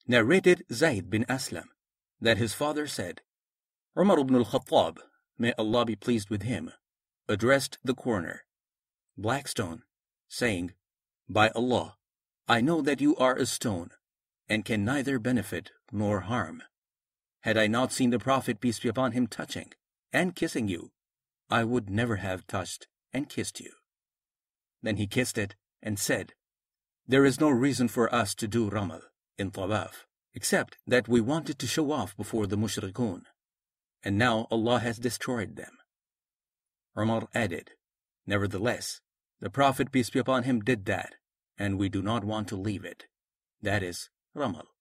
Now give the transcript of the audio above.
Narrated Zayd bin Aslam that his father said, Umar ibn al-Khattab, may Allah be pleased with him, addressed the coroner, Blackstone, saying, By Allah, I know that you are a stone, and can neither benefit nor harm. Had I not seen the Prophet, peace be upon him, touching and kissing you, I would never have touched and kissed you. Then he kissed it and said, There is no reason for us to do Ramal in Tawaf, except that we wanted to show off before the Mushrikun, and now Allah has destroyed them. Umar added, Nevertheless, the Prophet, peace be upon him, did that, and we do not want to leave it. That is Ramal.